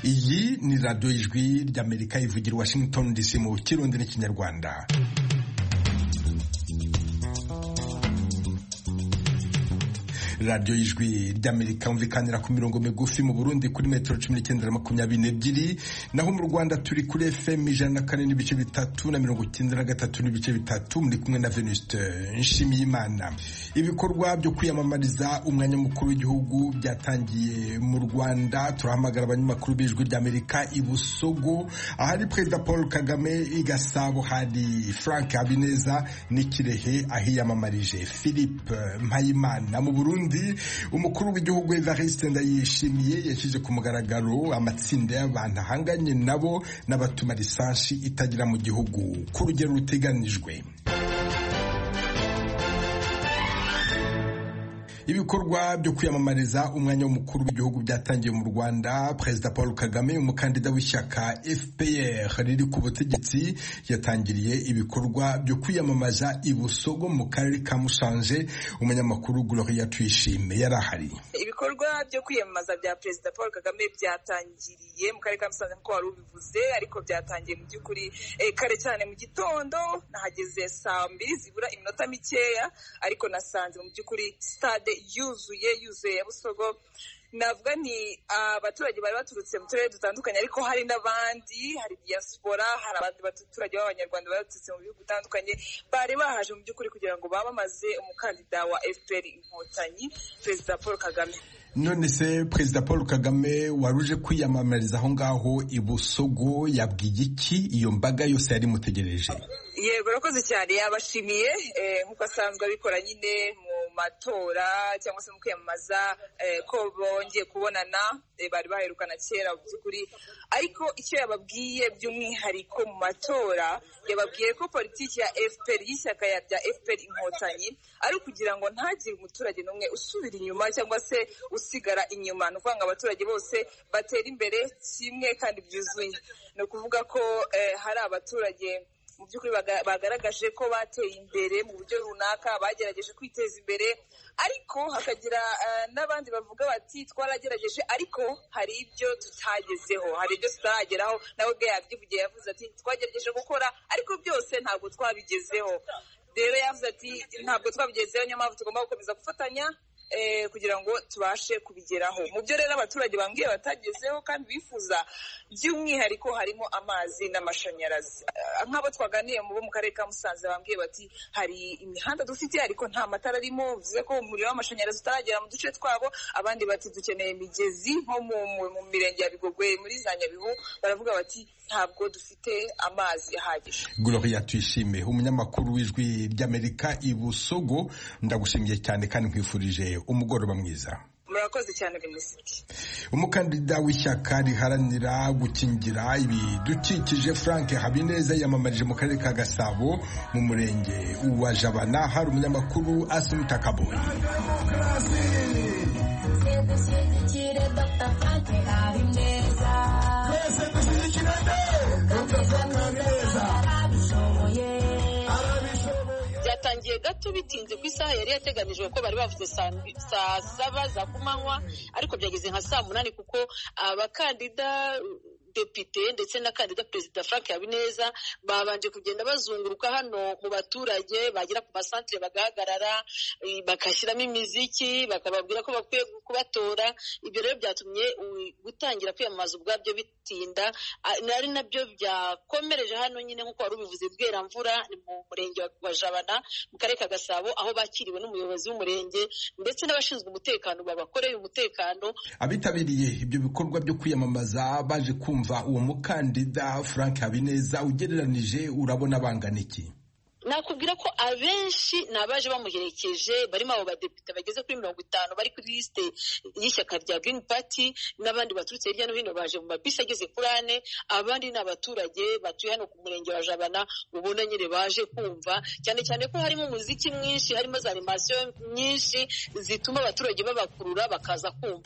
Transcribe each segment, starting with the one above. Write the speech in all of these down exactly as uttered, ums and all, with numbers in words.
Iyi ni radio Ijwi ry'Amerika ivugira Washington D C mu Kirundi n'Ikinyarwanda. Radio Ijwi ry'Amerika umvikanira ku mirongo migufi mu Burundi kuri metero cumi n'icyenda na makumyabiri n'ebyiri, naho mu Rwanda turi kuri F M ijana na kane n'ibice bitatu na mirongo icyenda na gatatu n'ibice bitatu, muri kumwe na Venuste Nshimiyimana. Ibikorwa byo kwiyamamariza umwanya mukuru w'igihugu byatangiye mu Rwanda. Turahamagara abanyamakuru b'Ijwi ry'Amerika i Busogo, ahari Perezida Paul Kagame, i Gasabo hari Frank Habineza, n'i Kirehe ahiyamamarije Philippe Mpayimana. Mu Burundi umukuru w'igihugu Evariste Ndayishimiye yashyize ku mugaragaro amatsinda y'abantu ahanganye nabo n'abatuma lisansi itagira mu gihugu ku rugero ruteganijwe. Ibikorwa byo kwiyamamariza umwanya w'umukuru w'igihugu byatangiye mu Rwanda. Perezida Paul Kagame, umukandida w'ishyaka F P R riri ku butegetsi, yatangiriye ibikorwa byo kwiyamamaza i Busogo mu karere ka Musanze. Umunyamakuru Gloria Tuyishime yarahari. Ibikorwa byo kwiyamamaza bya Perezida Paul Kagame byatangiriye mu karere ka Musanze nk'uko wari ubivuze, ariko byatangiye mu by'ukuri eh, kare cyane mu gitondo. Nahageze saa mbiri zibura iminota mikeya, ariko nasanze mu by'ukuri stade yuzuye yuzuye ya Busogo. Navuga ni abaturage bari baturutse mu turere dutandukanye, ariko hari n'abandi, hari diaspora, hari abandi baturage b'abanyarwanda baturutse mu bihugu bitandukanye, bari bahaje mu by'ukuri kugira ngo bamamaze umukandida wa F P R Inkotanyi, Perezida Paul Kagame. None se Perezida Paul Kagame waruje kwiyamamariza aho ngaho i Busogo yabwiye iki iyo mbaga yose yari mutegereje? Yego, rakoze cyane, yabashimiye eh, nk'uko asanzwe abikora nyine mu matora cyangwa se mu kwiyamamaza, eh, ko bongeye kubonana, eh, bari baherukana kera mu by'ukuri. Ariko icyo yababwiye by'umwihariko mu matora, yababwiye ko politiki ya F P R y'ishyaka ya rya F P R Inkotanyi ari kugira ngo ntagire umuturage n'umwe usubira inyuma cyangwa se usigara inyuma. Ni ukuvuga ngo abaturage bose batera imbere kimwe kandi byuzuye. Ni ukuvuga ko eh, hari abaturage mu by'ukuri bagaragaje ko bateye imbere mu buryo runaka, bagerageje kwiteza imbere, ariko hakagira uh, n'abandi bavuga bati twaragerageje ariko hari ibyo tutagezeho, hari ibyo tutarageraho. Nawe bwe yabyivugiye, yavuze ati twagerageje gukora ariko byose ntabwo twabigezeho. Rero yavuze ati ntabwo twabigezeho, niyo mpamvu tugomba gukomeza gufatanya Eh, kugira ngo tubashe kubigeraho. Mu byo rero abaturage bambwiye batagezeho kandi bifuza, by'umwihariko harimo amazi n'amashanyarazi. Uh, nk'abo twaganiye mu bo mu karere ka Musanze bambwiye bati hari imihanda dufite ariko nta matara arimo, bivuze ko umuriro w'amashanyarazi utaragera mu duce twabo. Abandi bati dukeneye imigezi nko mu, mu, mu mirenge ya Bigogwe, muri za Nyabihu, baravuga bati ntabwo dufite amazi ahagije. Gloria Tuyishime, umunyamakuru w'Ijwi ry'Amerika i Busogo, ndagushimiye cyane kandi nkwifurije umugoroba mwiza. Murakoze cyane Venuste. Umukandida w'ishyaka riharanira gukingira ibidukikije Frank Habineza yamamarije mu karere ka Gasabo mu murenge wa Jabana. Hari umunyamakuru Asumta Kaboyi. Byatangiye gato bitinze ku isaha yari yateganijwe ko bari bavuze saa saba za kumanywa, ariko byageze nka saa munani kuko abakandida depite ndetse na kandida Perezida Frank Habineza babanje kugenda bazunguruka hano mu baturage, bagera ku masantere bagahagarara, bakashyiramo imiziki, bakababwira ko bakwiye kubatora. Ibyo rero byatumye gutangira kwiyamamaza ubwabyo bitinda, ari nabyo byakomereje hano nyine nk'uko wari ubivuze Bweramvura mu murenge wa Jabana mu karere ka Gasabo, aho bakiriwe n'umuyobozi w'umurenge ndetse n'abashinzwe umutekano babakoreye umutekano. Abitabiriye ibyo bikorwa byo kwiyamamaza baje kumva uwo mukandida Frank Habineza, ugereranije urabona bangana iki? Nakubwira ko abenshi nabaje bamuherekeje, barimo abo badepite bageze kuri mirongo itanu bari kuri liste y'ishyaka rya Green Party, n'abandi baturutse hirya no hino baje mu mabisi ageze kuri ane. Abandi ni abaturage batuye hano ku murenge wa Jabana, ubona nyine baje kumva, cyane cyane ko harimo umuziki mwinshi, harimo za animation nyinshi zituma abaturage babakurura bakaza kumva.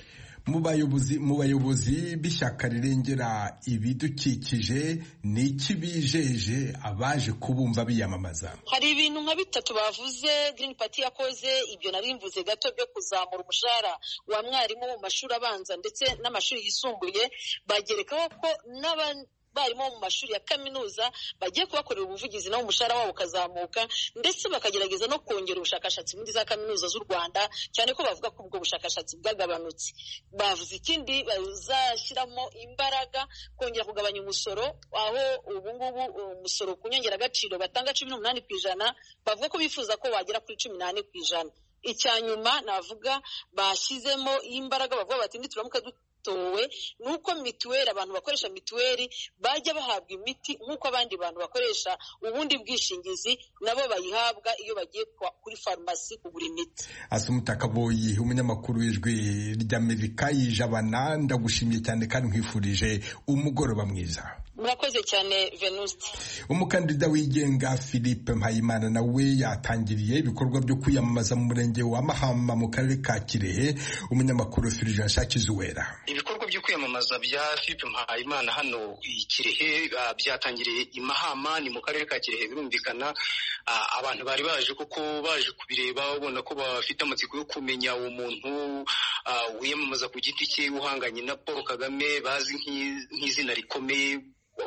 mu bayobozi mu bayobozi b'ishyaka rirengera ibidukikije ni iki bijeje abaje kubumva biyamamaza? Hari ibintu nka bitatu bavuze Green Party yakoze, ibyo nari mvuze gato byo kuzamura umushahara wa mwarimu mu mashuri abanza ndetse n'amashuri yisumbuye, bagerekaho ko n'abandi barimo mu mashuri ya kaminuza bagiye kubakorera ubuvugizi no umushahara wabo ukazamuka, ndetse bakagerageza no kongera ubushakashatsi muri za kaminuza z'u Rwanda, cyane ko bavuga ko ubwo bushakashatsi bwagabanutse. Bavuze ikindi bazashyiramo imbaraga kongera kugabanya umusoro, aho ubu ngubu umusoro ku nyongeragaciro batanga cumi n'umunani ku ijana, bavuga ko bifuza ko bagera kuri cumi n'ane ku ijana. Icya nyuma navuga bashyizemo imbaraga, bavuga bati nituramuka towe nuko mituweli, abantu bakoresha mituweli bajya bahabwa imiti nk'uko abandi bantu bakoresha ubundi bwishingizi nabo bayihabwa iyo bagiye kuri farumasi kugura imiti. Asumuta Kaboyi, umunyamakuru w'Ijwi ry'Amerika yijabana, ndagushimiye cyane kandi nkwifurije umugoroba mwiza. Murakoze cyane Venuste. Umukandida wigenga Philippe Mpayimana nawe yatangiriye ibikorwa byo kwiyamamaza mu murenge wa Mahama mu karere ka Kirehe. Umunyamakuru Fulgence Hakizuwera. Ibikorwa byo kwiyamamaza bya Philippe Mpayimana hano i Kirehe byatangiriye i Mahama, ni mu karere ka Kirehe. Birumvikana abantu bari baje kuko baje kubireba, ubona ko bafite amatsiko yo kumenya uwo muntu wiyamamaza ku giti cye uhanganye na Paul Kagame, bazi nk'izina rikomeye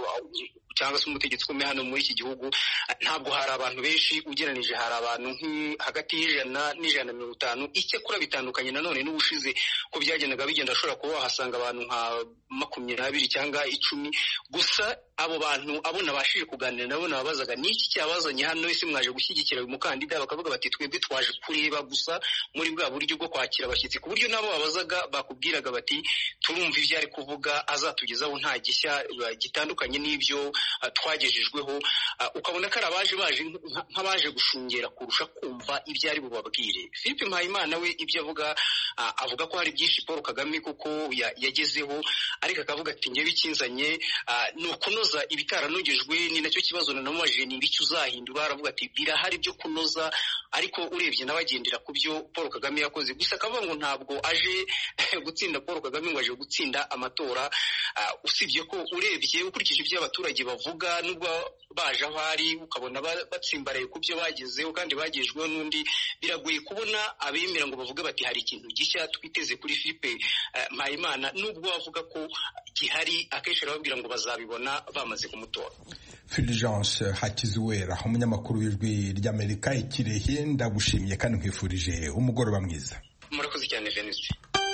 cyangwa se umutegetsi ukomeye hano muri iki gihugu. Ntabwo hari abantu benshi ugereranije, hari abantu hagati y'ijana n'ijana na mirongo itanu. Icyakora bitandukanye nanone n'ubushize ko byagendaga bigenda, ashobora kuba wahasanga abantu nka makumyabiri cyangwa icumi. Gusa abo bantu abo nabashije kuganira nabo nababazaga niki cyabazanye hano, ese mwaje gushyigikira uyu mukandida? Bakavuga bati twebwe twaje kureba gusa muri bwa buryo bwo kwakira abashyitsi, ku buryo nabo babazaga bakubwiraga bati turumva ibyo ari kuvuga, azatugezaho nta gishya gitandukanye n'ibyo twagejejweho. Ukabona ko ari abaje baje nk'abaje gushungera kurusha kumva ibyo ari bubabwire. Philippe Mpayimana we ibyo avuga, avuga ko hari byinshi Paul Kagame kuko yagezeho, ariko akavuga ati ngewe ikinzanye ni ukunoza ibitaranogejwe. Ni nacyo kibazo nanamubajije, ni ibiki uzahindura? Aravuga ati birahari byo kunoza, ariko urebye n'abagendera ku byo Paul Kagame yakoze. Gusa akavuga ngo ntabwo aje gutsinda Paul Kagame, ngo aje gutsinda amatora. Usibye ko urebye ukurikije ibyo abaturage bavuga, nubwo baje aho ari ukabona batsimbaraye ku byo bagezeho kandi bagejweho n'undi, biragoye kubona abemera ngo bavuga bati hari ikintu gishya twiteze kuri Philippe Mpayimana. Nubwo bavuga ko gihari, akenshi arababwira ngo bazabibona bamaze kumutora. Fulgence Hakizuwera, umunyamakuru w'Ijwi ry'Amerika i Kirehe, ndagushimiye kandi nkwifurije umugoroba mwiza. Murakoze cyane Venuste.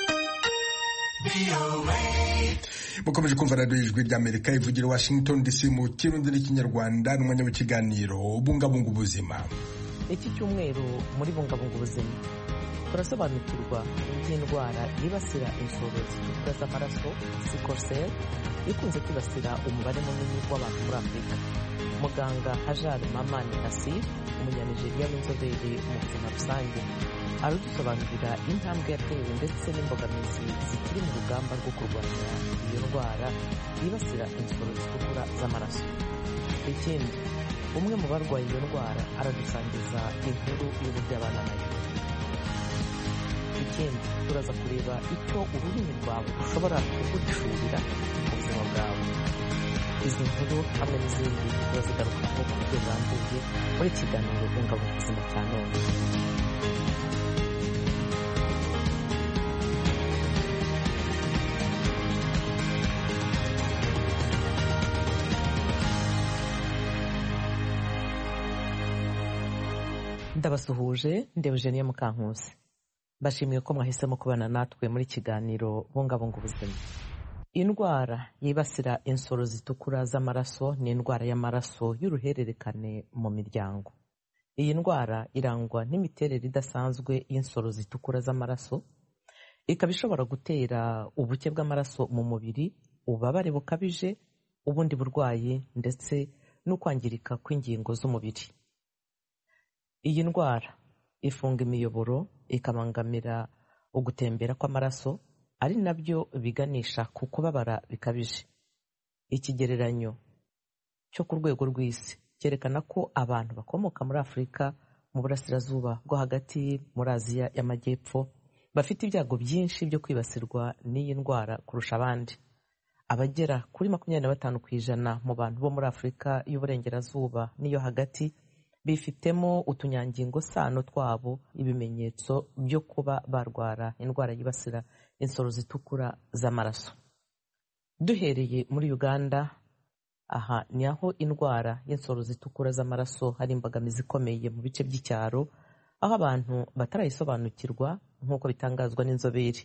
Mukomeje kumva radiyo Ijwi ry'Amerika ivugira Washington D C mu kirundi n'ikinyarwanda, n'umwanya w'ikiganiro bungabunga ubuzima. Iki cyumweru muri bungabunga ubuzima turasobanukirwa iby'indwara yibasira insoro zitukura z'amaraso sikosel, ikunze kwibasira umubare munini w'abantu muri Afurika. Muganga Hajar Mamani Nasir, umunyanigeriya w'inzobere mu buzima rusange, aradusobanurira intambwe yatewe ndetse n'imbogamizi zikiri mu rugamba rwo kurwanya iyo ndwara yibasira insoro zitukura z'amaraso. Ikindi, umwe mu barwaye iyo ndwara aradusangiza inkuru y'uburyo abana nayo. Ikindi, turaza kureba icyo ururimi rwawe rushobora kugucurira mu buzima bwawe. Izi nkuru hamwe n'izindi turazigarukaho ku buryo burambuye muri kiganiro bungabunga ubuzima cya none. Ndabasuhuje, ndi Eugenie Mukankusi. Bashimiye ko mwahisemo kubana natwe muri kiganiro bungabunga ubuzima. Indwara yibasira insoro zitukura z'amaraso ni indwara y'amaraso y'uruhererekane mu miryango. Iyi ndwara irangwa n'imiterere idasanzwe y'insoro zitukura z'amaraso, ikaba ishobora gutera ubuke bw'amaraso mu mubiri, ububabare bukabije, ubundi burwayi ndetse no kwangirika kw'ingingo z'umubiri. Iyi ndwara ifunga imiyoboro, ikabangamira ugutembera kw'amaraso, ari nabyo biganisha ku kubabara bikabije. Ikigereranyo cyo ku rwego rw'isi cyerekana ko abantu bakomoka muri Afurika, mu burasirazuba bwo hagati, muri Aziya y'Amajyepfo bafite ibyago byinshi byo kwibasirwa n'iyi ndwara kurusha abandi. Abagera kuri makumyabiri na batanu ku ijana mu bantu bo muri Afurika y'Uburengerazuba n'iyo hagati bifitemo utunyangingo sano twabo ibimenyetso byo kuba barwara indwara yibasira insoro zitukura z'amaraso. Duhereye muri Uganda, aha ni aho indwara y'insoro zitukura z'amaraso hari imbogamizi ikomeye mu bice by'icyaro, aho abantu batarayisobanukirwa nk'uko bitangazwa n'inzobere.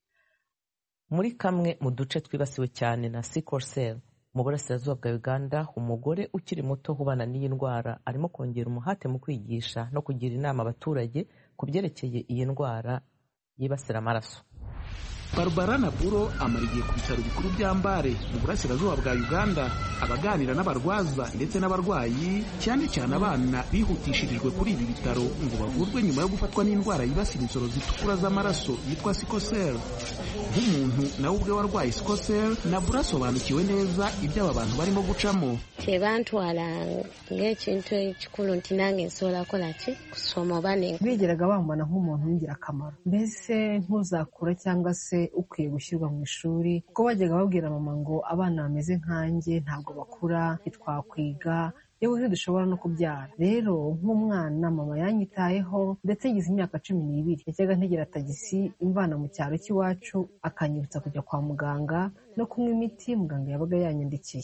Muri kamwe mu duce twibasiwe cyane na sickle cell mu burasirazuba bwa Uganda, umugore ukiri muto ubana n'iyi ndwara arimo kongera umuhate mu kwigisha no kugira inama abaturage ku byerekeye iyi ndwara yibasira amaraso. Barbara Naburo amara igihe ku bitaro bikuru bya Mbare mu burasirazuba bwa Uganda, abaganira n'abarwaza ndetse n'abarwayi, cyane cyane abana bihutishirijwe kuri ibi bitaro ngo bavurwe nyuma yo gufatwa n'indwara yibasira insoro zitukura z'amaraso yitwa sickle cell. Nk'umuntu nawe ubwe warwaye sickle cell, Naburo asobanukiwe neza ibyo aba bantu barimo gucamo. Tebantwala ng'ekintu ekikulu nti nange nsobola kola ki kusoma bane. Bigeraga bambona nk'umuntu w'ingirakamaro, mbese nk'uzakura cyangwa se ukwiye gushyirwa mu ishuri, kuko bajyaga babwira mama ngo abana bameze nkanjye ntabwo bakura, ntitwakwiga, yewe ntidushobora no kubyara. Rero nk'umwana mama yanyitayeho ndetse ngize imyaka cumi n'ibiri yajyaga ntegera tagisi imvana mu cyaro cy'iwacu, akanyibutsa kujya kwa muganga no kunywa imiti muganga yabaga yanyandikiye.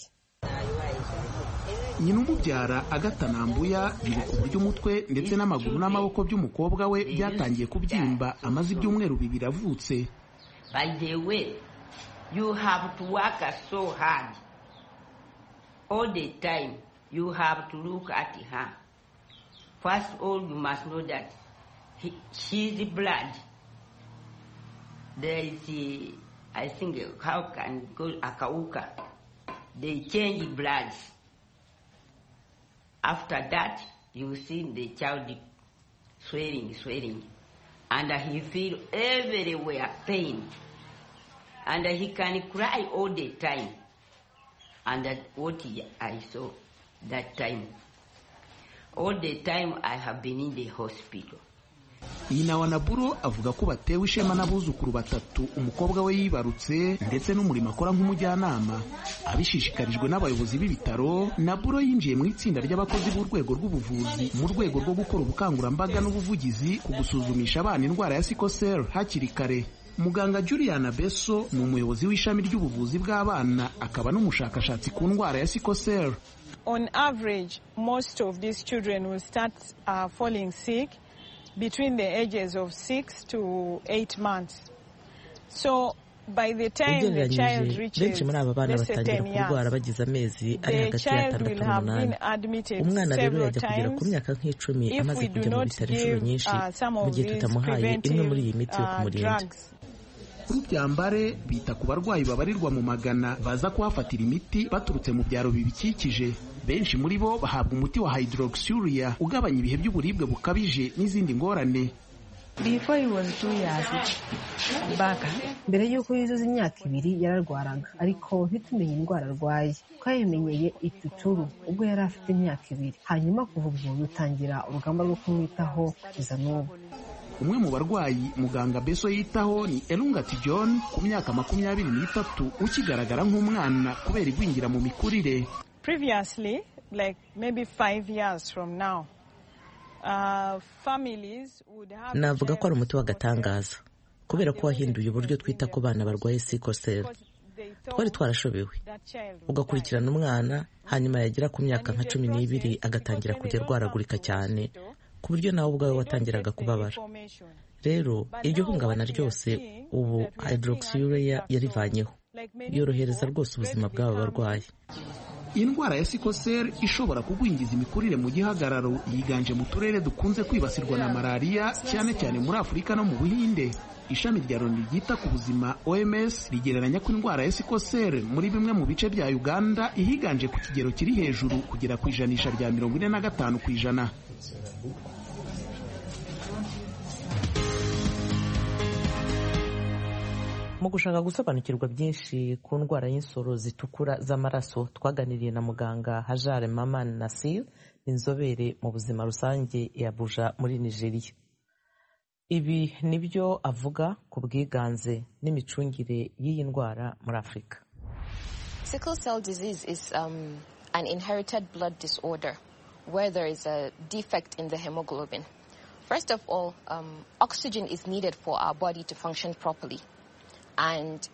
Nyina umubyara Agatha Nambuya bibuka uburyo umutwe ndetse n'amaguru n'amaboko by'umukobwa we byatangiye kubyimba amaze ibyumweru bibiri avutse. By the way, you have to work so hard. All the time, you have to look at her. First of all, you must know that he, she's blood. There is, a, I think, how can go Akauka. They change bloods. After that, you see the child swelling, swelling. And he feel everywhere pain. And he can cry all the time. And that what I saw that time. All the time I have been in the hospital. Nyina wa Naburo avuga ko batewe ishema n'abuzukuru batatu umukobwa we yibarutse ndetse n'umurimo akora nk'umujyanama. Abishishikarijwe n'abayobozi b'ibitaro, Naburo yinjiye mu itsinda ry'abakozi b'urwego rw'ubuvuzi mu rwego rwo gukora ubukangurambaga n'ubuvugizi ku gusuzumisha abana indwara ya sickle cell hakiri kare. Muganga Juliana Beso ni umuyobozi w'ishami ry'ubuvuzi bw'abana akaba n'umushakashatsi ku ndwara ya sickle cell. On average, most of these children will start uh, falling sick between the ages of six to eight months. So by the time the child reaches less than ten years, the child will have been admitted several times if we do not give uh, some of these preventive uh, drugs. Byambare bita ku barwayi babarirwa mu magana baza kuhafatira imiti baturutse mu byaro bibikikije. Benshi muri bo bahabwa umuti wa hydroxyurea ugabanya ibihe by'uburibwe bukabije n'izindi ngorane. Before he was two years back, mbere y'uko yuzuza imyaka ibiri yararwaraga, ariko ntitumenye indwara arwaye. Twayimenyeye ituturu ubwo yari afite imyaka ibiri, hanyuma kuva ubwo dutangira urugamba rwo kumwitaho kugeza n'ubu. Umwe mu barwayi muganga Beso yitaho ni Elungati John ku myaka makumyabiri n'itatu ukigaragara nk'umwana kubera igwingira mu mikurire. Previously, like maybe five years from now, uh, families would have. Navuga ko ari umuti w'agatangaza kubera ko wahinduye uburyo twita ku bana barwaye sickle cell. Twari twarashobewe ugakurikirana umwana hanyuma yagira ku myaka nka cumi n'ibiri agatangira kujya rwaragurika cyane ku buryo nawe ubwawe watangiraga kubabara. Rero iryo hungabana ryose ubu hydroxyurea yarivanyeho, yorohereza rwose ubuzima bw'aba barwayi. Indwara ya sickle cell ishobora kugwingiza imikurire mu gihagararo yiganje mu turere dukunze kwibasirwa na malaria cyane cyane muri Afurika no mu Buhinde. Ishami rya Loni ryita ku buzima O M S rigereranya ko indwara ya sickle cell muri bimwe mu bice bya Uganda ihiganje ku kigero kiri hejuru kugera ku ijanisha rya mirongo ine na gatanu ku ijana. Mu gushaka gusobanukirwa byinshi ku ndwara y'insoro zitukura z'amaraso twaganiriye na muganga Hajar Maman Nasir, inzobere mu buzima rusange ya Abuja muri Nigeria. ibi nibyo avuga ku bwiganze n'imicungire y'iyi ndwara muri Afurika. Sickle cell disease is um, an inherited blood disorder where there is a defect in the hemoglobin. First of all, um, oxygen is needed for our body to function properly. And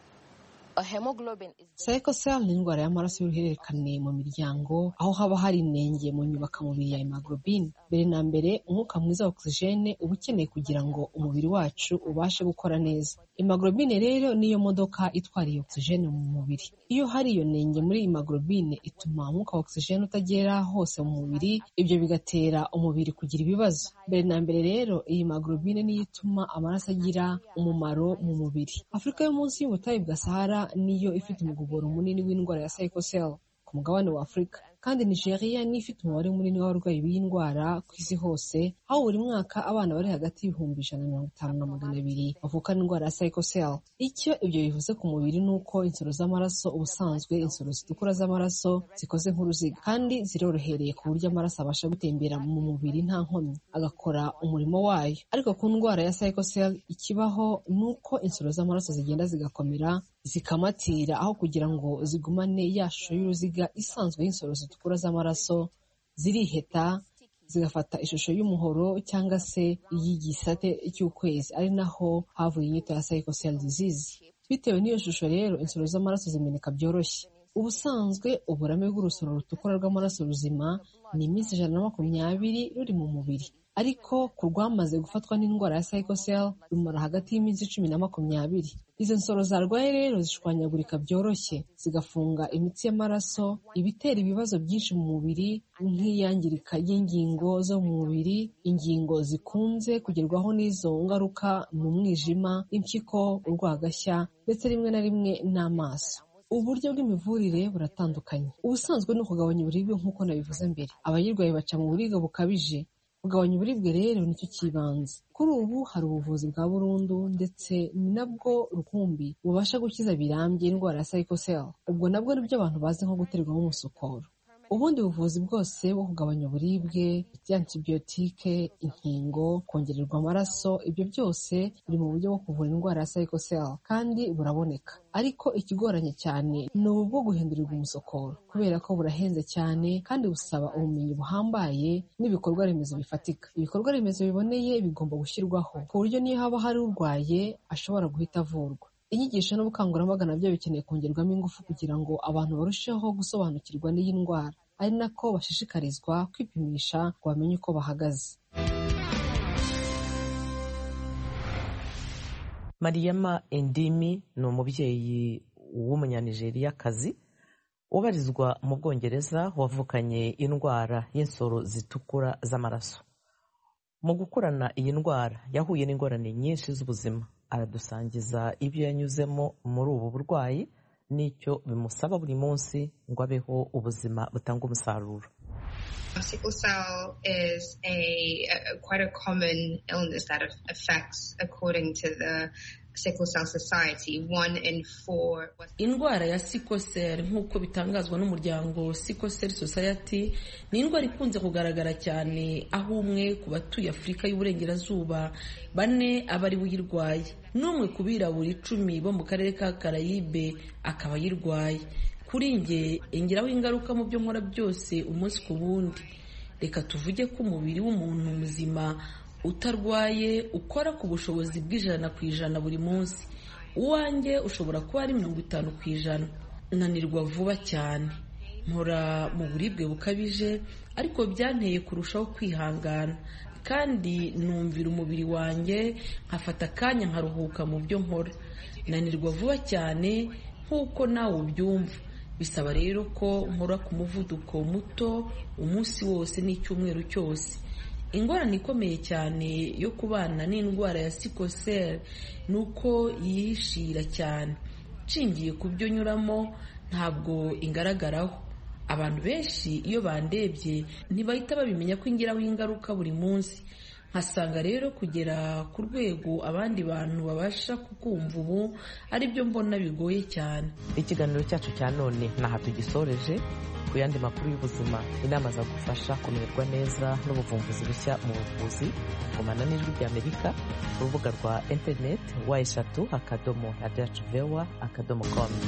a hemoglobin is... Sickle cell ni indwara y'amaraso y'uruhererekane mu miryango, aho haba hari inenge mu nyubakamubiri ya hemoglobin. Mbere na mbere, umwuka mwiza wa oxygene uba ukeneye kugira ngo umubiri wacu ubashe gukora neza. Hemoglobin rero niyo modoka itwara iyo oxygene mu mubiri. Iyo hari iyo nenge muri hemoglobin ituma umwuka wa oxygene utagera hose mu mubiri, ibyo bigatera umubiri kugira ibibazo. Mbere na mbere rero, iyi hemoglobin niyo ituma amaraso agira umumaro mu mubiri. Afurika yo munsi y'ubutayu bwa Sahara niyo ifite umugogoro munini w'indwara ya sickle cell ku mugabane wa Afurika, kandi Nigeria ni ifite umubare munini w'abarwayi b'iyi ndwara ku isi hose, aho buri mwaka abana bari hagati y'ibihumbi ijana na mirongo itanu na magana abiri bavukana indwara ya sickle cell. Icyo ibyo bivuze ku mubiri ni uko insoro z'amaraso ubusanzwe insoro zitukura z'amaraso zikoze nk'uruziga kandi zirorohereye ku buryo amaraso abasha gutembera mu mubiri nta nkomyi agakora umurimo wayo. Ariko ku ndwara ya sickle cell ikibaho ni uko insoro z'amaraso zigenda zigakomera zikamatira aho kugira ngo zigumane ya shusho y'uruziga isanzwe y'insoro zitukura z'amaraso, ziriheta zigafata ishusho y'umuhoro cyangwa se iy'igisate cy'ukwezi, ari naho havuye inyito ya sickle cell disease. Bitewe n'iyo shusho rero insoro z'amaraso zimeneka byoroshye. Ubusanzwe uburame bw'urusoro rutukura rw'amaraso ruzima ni iminsi ijana na makumyabiri ruri mu mubiri, ariko ku rwamaze gufatwa n'indwara ya sickle cell rumara hagati y'iminsi cumi na makumyabiri. Izo nsoro zarwaye rero zishwanyagurika byoroshye, zigafunga imitsi y'amaraso, ibitera ibibazo byinshi mu mubiri nk'iyangirika y'ingingo zo mu mubiri. Ingingo zikunze kugerwaho n'izo ngaruka ni umwijima, impyiko, urwagashya ndetse rimwe na rimwe n'amaso. Uburyo bw'imivurire buratandukanye. Ubusanzwe ni ukugabanya uburibwe nk'uko nabivuze mbere. Abayirwaye baca mu buribwe bukabije. Kugabanya uburibwe rero nicyo kibanze. Kuri ubu hari ubuvuzi bwa burundu ndetse ni nabwo rukumbi bubasha gukiza birambye indwara ya sickle cell. Ubwo nabwo nibyo abantu bazi nko guterwamo umusokoro. Ubundi buvuzi bwose bwo kugabanya uburibwe, antibiyotike, inkingo, kongererwa amaraso, ibyo byose biri mu buryo bwo kuvura indwara ya sickle cell kandi buraboneka. Ariko ikigoranye cyane ni ubu bwo guhindurirwa umusokoro, kubera ko burahenze cyane kandi busaba ubumenyi buhambaye n'ibikorwa remezo bifatika. Ibikorwa remezo biboneye bigomba gushyirwaho ku buryo niyo haba hari urwaye ashobora guhita avurwa. Inyigisho n'ubukangurambaga nabyo bikeneye kongerwamo ingufu kugira ngo abantu barusheho gusobanukirwa n'iyi ndwara, ari nako bashishikarizwa kwipimisha ngo bamenye uko bahagaze. Mariama Endimi ni umubyeyi w'umunyanigeriakazi ubarizwa mu Bwongereza wavukanye indwara y'insoro zitukura z'amaraso. Mu gukurana iyi ndwara yahuye n'ingorane nyinshi z'ubuzima. Aradusangiza ibyo yanyuzemo muri ubu burwayi n'icyo bimusaba buri munsi ngo abeho ubuzima butanga umusaruro. Sickle cell is a, a quite a common illness that affects, according to the Sickle Cell Society, one in four. Indwara ya sickle cell nk'uko bitangazwa n'umuryango Sickle Cell Society ni indwara ikunze kugaragara cyane, aho umwe ku batuye Afurika y'Uburengerazuba bane aba ari uyirwaye, n'umwe ku birabura icumi bo mu karere ka Karayibe akaba ayirwaye. Kuri nge ingiraho ingaruka mu byo nkora byose umunsi ku wundi. Reka tuvuge ko umubiri w'umuntu muzima utarwaye ukora ku bushobozi bw'ijana ku ijana buri munsi. Uwanjye ushobora kuba ari mirongo itanu ku ijana. Nanirwa vuba cyane, mpora mu buribwe bukabije, ariko byanteye kurushaho kwihangana kandi numvira umubiri wanjye, nkafata akanya nkaruhuka mu byo nkora. Nanirwa vuba cyane nk'uko nawe ubyumva. Bisaba rero ko nkora ku muvuduko muto umunsi wose n'icyumweru cyose. Ingorane ikomeye cyane yo kubana n'indwara ya sickle cell nuko yihishira cyane. Nshingiye ku byo nyuramo ntabwo ingaragaraho. Abantu benshi iyo bandebye ntibahita babimenya ko ingiraho ingaruka buri munsi. Nkasanga rero kugera ku rwego abandi bantu babasha kukumva ubu ari byo mbona bigoye cyane. Ikiganiro cyacu cya none naha tugisoreje. ku yandi makuru y'ubuzima, inama zagufasha kumererwa neza n'ubuvumbuzi bushya mu buvuzi. Gumana n'Ijwi ry'Amerika, urubuga rwa interineti wa eshatu akadomo radiyo yacu vewa akadomo komu.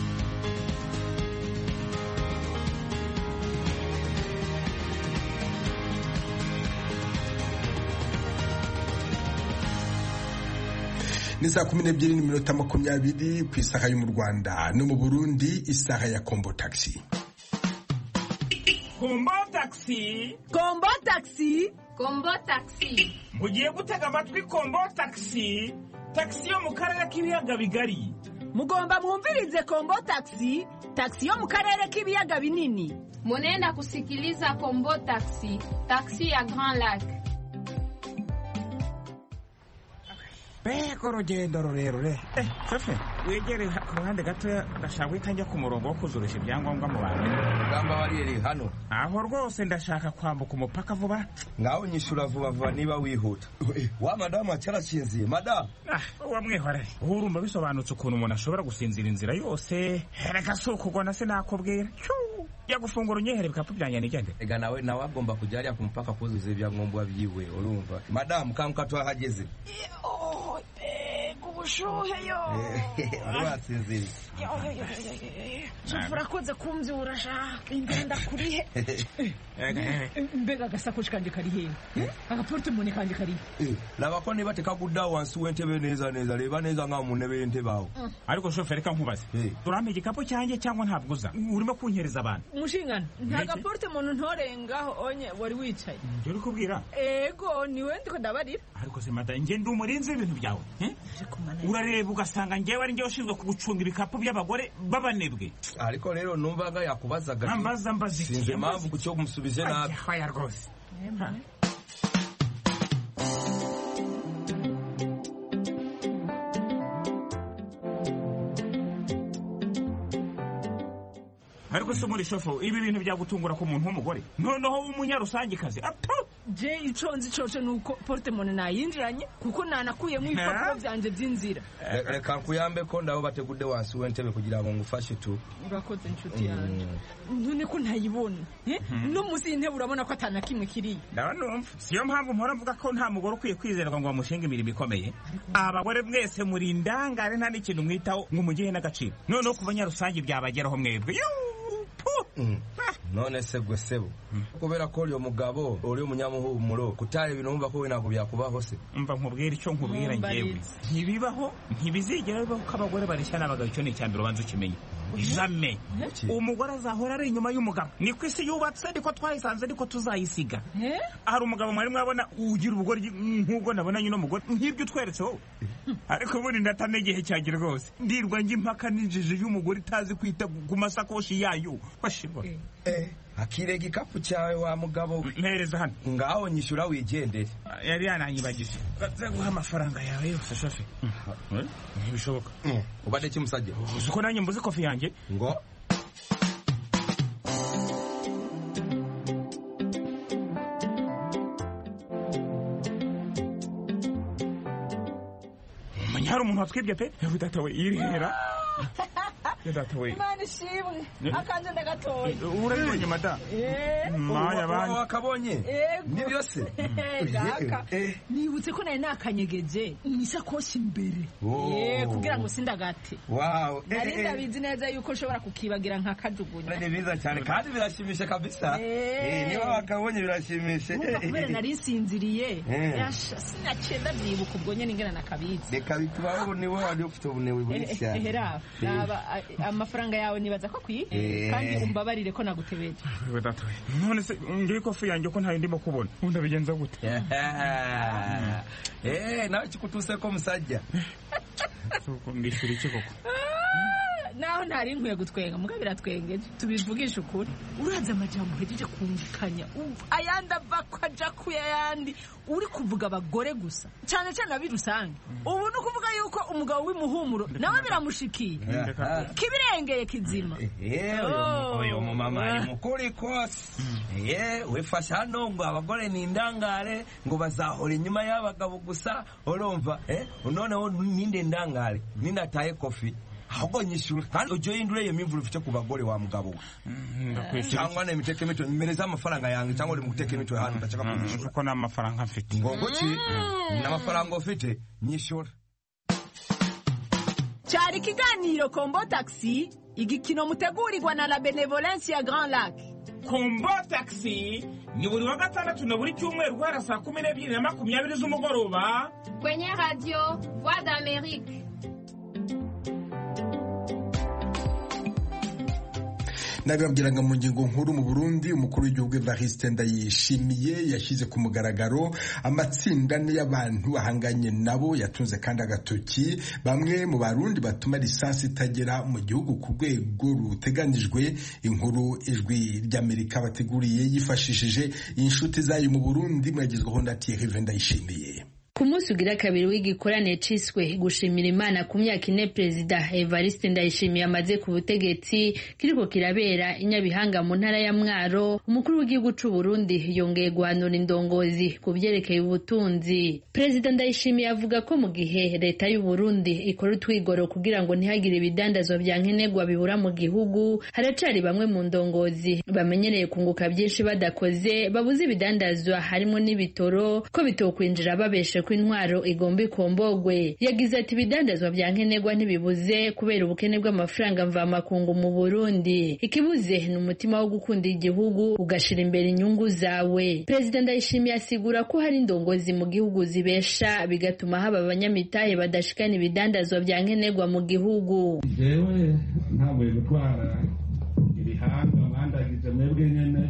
Ni saa kumi n'ebyiri n'iminota makumyabiri ku isaha yo mu Rwanda no mu Burundi, isaha ya Kombo Taxi. Kombo Taxi, Kombo Taxi, Kombo Taxi. Mugiye gutega amatwi Kombo Taxi, taxi yo mu karere k'ibiyaga bigari. Mugomba mwumvirize Kombo Taxi, taxi yo mu karere k'ibiyaga binini. Munenda kusikiliza Kombo Taxi, taxi ya Grand Lac. Beko urugendo rurerure. Eh, Fefe, wegere ku ruhande gatoya ndashaka guhita njya ku murongo wo kuzurisha ibyangombwa mu bantu. Gamba wariyeri hano. Aho rwose ndashaka kwambuka umupaka vuba. Ngaho nyishura vuba vuba niba wihuta. Wa madamu acyarakinziye, madam. Ah, wamwihorere. Urumva bisobanutse ukuntu umuntu ashobora gusinzira inzira yose. Reka sukugona se nakubwira. Ya gufungura unyehere bikapu byanye nigende. Ega nawe nawe agomba kujya hariya ku mupaka kuzuza ibyangombwa byiwe, urumva. Madam kanka twahageze. Oh, ubushuhe yo. Arasinzira. Shofura koze kumbyura sha. Ingenda kurihe. Mbega gasakoshi kanje kari he. Agaporte mone kanje kari. Laba ko niba tekagudda wansi wentebe neza neza leba neza nga mu ntebe yente bawo. Ariko shoferi ka nkubaze. Turambe igikapu cyanjye cyangwa ntabwoza. Urimo kunyereza abantu. Mushingana nta gaporte muntu ntorengaho onye wari wicaye. Nje uri kubwira. Ego niwe ndiko ndabarira. Ariko se mata nge ndi umurinzi ibintu byawe. Urareba ugasanga ngewe ari nge ushinzwe kugucunga ibikapu by'abagore babanebwe. Ariko rero numvaga yakubazaga. Ambaza mbazi. Sinze mpamvu kucyo kumusubije nabi. Haya rwose. Ariko se muri shofo ibi bintu byagutungura ko umuntu w'umugore noneho umunyarusangikazi ato je iconzi coce nuko porte mone nayinjiranye kuko nanakuyemo ibipapuro byanje by'inzira. Reka nkuyambe ko ndaho bategude wansi wentebe kugira ngo ngufashe tu. Urakoze inshuti yanjye. None ko ntayibona no musi intebe urabona ko atana kimwe kiri. Ndabona siyo mpamvu mpora mvuga ko nta mugore ukwiye kwizerwa ngo bamushinga imirimo ikomeye. Abagore mwese muri ndangare nta n'ikintu mwitaho ngo mugihe n'agaciro noneho ku banyarusangi byabageraho mwebwe. None se gwe sebo kubera ko uri umugabo uri umunyamuhumuro kutari ibintu umva ko we ntabwo byakubaho se. Umva nkubwira icyo nkubwira ngewe ntibibaho ntibizigera bibaho ko abagore bareshya n'abagabo. Icyo ni icyambere ubanza ukimenye. Jamais umugore azahora ari inyuma y'umugabo. Ni ku isi yubatse ariko twayisanze ariko tuzayisiga. Hari umugabo mwari mwabona ugira ubugore nk'ubwo nabona nyine umugore nk'ibyo utweretse wowe. Ariko ubundi ndatana igihe cyagira rwose ndirwa njye impaka n'injiji y'umugore itazi kwita ku masakoshi yayo kwashirwa. Akire igikapu cyawe wa mugabo mpereza hano ngaho nyishyura wigendere. Yari yananyibagije gaze guha amafaranga yawe yose shofe. Ntibishoboka. Ubade kimusajye uko nanjye mbuze kofi yanjye ngo hari umuntu watwibye pe udatawe irihera. Udatawe Imana ishimwe akanje ndagatoye. Urabonye mada maya banye wakabonye ni byose. Nibutse ko nari nakanyegeje nisakoshi imbere eh kugira ngo sindagate. Wow nari ndabizi neza yuko ushobora kukibagira nka kajugunya. Ni biza cyane kandi birashimisha kabisa. Eh niba wakabonye birashimisha. Kubera nari sinziriye yasha sinacenda byibuka ubwo nyene ngena nakabizi. Reka bitubaho ni wowe wari ufite ubunewe bwinshi. Hera aba amafaranga yawe nibaza ko kwi kandi umbabarire ko nagutebeje. Udatoye none se ngiye kofi yanjye ko ntayo ndimo kubona undabigenza gute? Eh nawe kikutuse ko musajja suko ndishuri kikoko naho ntari nkwiye gutwenga mugabira twengeje tubivugisha ukuri. Uraza amajambo hejeje kumvikanya ayandi ava kwaja kuyandi uri kuvuga abagore gusa cyane cyane abirusange. Ubu no kuvuga yuko umugabo w'imuhumuro nawe biramushikiye kibirengeye kizima. Eh oyo mu mama ari mukuri kose. Eh wefasha hano ngo abagore ni ndangare ngo bazahora inyuma y'abagabo gusa urumva. Eh none wo ninde ndangare ninda taye kofi ahubwo nyishura kandi ujye yindure iyo mimvura ufite ku bagore wa mugabo we cyangwa ne miteke mito mereza amafaranga yange cyangwa uri muteke mito hano ndashaka kunyishura kuko na amafaranga mfite ngogo ki n'amafaranga ufite nyishura. cyari ikiganiro Kombo Taxi, igikino mutegurirwa na La Benevolence ya Grand Lac. Kombo Taxi ni buri wa gatandatu na buri cyumweru guhera saa kumi n'ebyiri na makumyabiri z'umugoroba kwenye radio Voix d'Amérique. nabibabwiraga mu ngingo nkuru mu Burundi umukuru w'igihugu Evariste Ndayishimiye yashyize ku mugaragaro amatsinda y'abantu ahanganye nabo yatunze kandi agatoki bamwe mu Barundi batuma lisansi itagera mu gihugu ku rwego ruteganijwe. Inkuru ijwi ry'Amerika bateguriye yifashishije inshuti zayo mu Burundi mwagezweho na Thierry Ndayishimiye. Ku munsi ugira kabiri w'igikorane ciswe gushimira Imana ku myaka ine Perezida Evariste Ndayishimiye amaze ku butegetsi kiriko kirabera inyabihanga mu ntara ya Mwaro, umukuru w'igihugu c'u Burundi yongeye guhanura indongozi ku byerekeye ubutunzi. Perezida Ndayishimiye avuga ko mu gihe leta y'u Burundi ikora utwigoro kugira ngo ntihagire ibidandazwa bya nkenerwa bibura mu gihugu, haracari bamwe mu ndongozi bamenyereye kunguka byinshi badakoze babuze ibidandazwa harimo n'ibitoro ko bitokwinjira babeshe ko intwaro igomba ikombogwe. Yagize ati ibidandazwa bya nkenerwa ntibibuze kubera ubukene bw'amafaranga mvamakungu mu Burundi, ikibuze ni umutima wo gukunda igihugu ugashira imbere inyungu zawe. Perezida Ndayishimiye asigura ko hari indongozi mu gihugu zibesha bigatuma haba abanyamitahe badashikana ibidandazwa bya nkenerwa mu gihugu. Jewe ntabwo gutwara ibihanga mandagije mwebwe nyene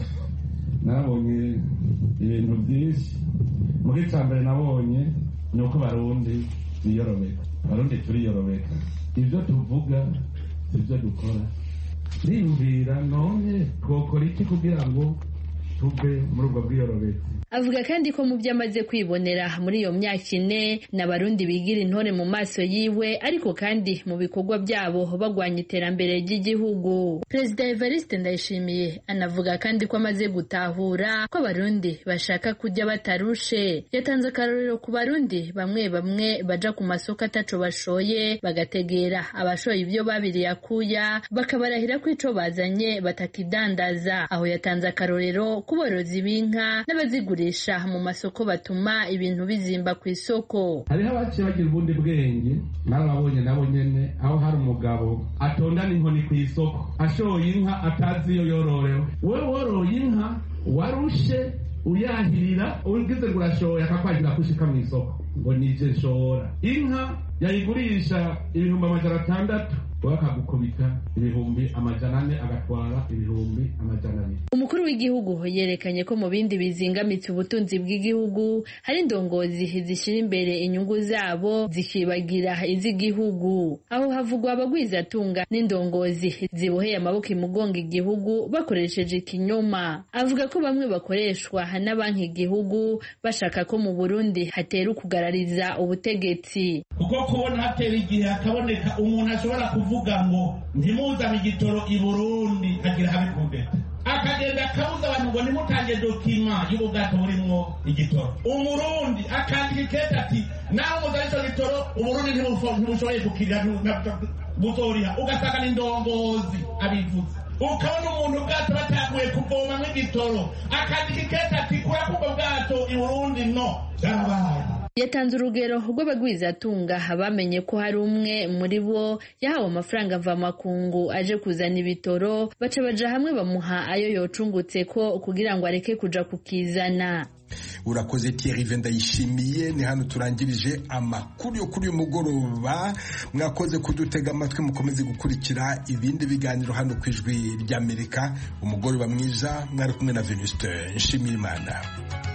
nabonye ibintu byinshi. Muri cyambere nabonye ni uko Barundi biyorobeka, Barundi turiyorobeka, ibyo tuvuga ibyo dukora. Niyumvira none twokora iki kugira ngo tuve muri ubwo bwiyorobeka. Avuga kandi ko mu byo amaze kwibonera muri iyo myaka ine n'Abarundi bigira intore mu maso yiwe, ariko kandi mu bikorwa byabo bagwanya iterambere ry'igihugu. Perezida Evariste Ndayishimiye anavuga kandi ko amaze gutahura ko Abarundi bashaka kujya batarushe. Yatanze akarorero ku Barundi bamwe bamwe baja ku masoko ataco bashoye bagategera abashoye ibyo babiri yakuya bakabarahira ko ico bazanye batakidandaza. Aho yatanze akarorero ku borozi b'inka n'abazigura mu masoko batuma ibintu bizimba ku isoko. Hariho abaciye bagira ubundi bwenge n'ababonye nabo nyene, aho hari umugabo atondana inkoni ku isoko ashoye inka atazi iyo yororewe. We woroye inka warushe uyahirira ugize ngo urashoye akakwagira kushika mu isoko ngo nije nshora. Inka yayigurisha ibihumbi amajana atandatu bakagukubita ibihumbi amajana ane agatwara ibihumbi amajana abiri. Umukuru w'igihugu yerekanye ko mu bindi bizingamitse ubutunzi bw'igihugu hari indongozi zishira imbere inyungu zabo zikibagira iz'igihugu. Aho havugwa abagwizatunga n'indongozi ziboheye amaboko imugonga igihugu bakoresheje ikinyoma. Avuga ko bamwe bakoreshwa na banki igihugu bashaka ko mu Burundi hatera ukugarariza ubutegetsi. Kuko kubona hatera igihe hakaboneka umuntu ashobora kuvuga ngo ntimuzane igitoro i Burundi hagira habe kudeta, akagenda akabuza abantu ngo nimutange dokima y'ubwato burimwo igitoro. Umurundi akandika ikete ati naho muzane ico gitoro Uburundi ntibushoboye gukirira buzoriha, ugasanga n'indongozi abivuze. Ukabona umuntu ubwato bataguye kuvomamwo igitoro akandika ikete ati kura kubwo bwato i Burundi no byarabaye. Yatanze urugero rw'abagwizatunga bamenye ko hari umwe muri bo yahawe amafaranga mvamakungu aje kuzana ibitoro baca baja hamwe bamuha ayo yocungutse ko kugira ngo areke kuja kukizana. Urakoze Thierry Ndayishimiye. Ni hano turangirije amakuru yo kuri uyu mugoroba. Mwakoze kudutega amatwi, mukomeze gukurikira ibindi biganiro hano ku ijwi ry'Amerika. Umugoroba mwiza, mwari kumwe na Venuste Nshimiyimana.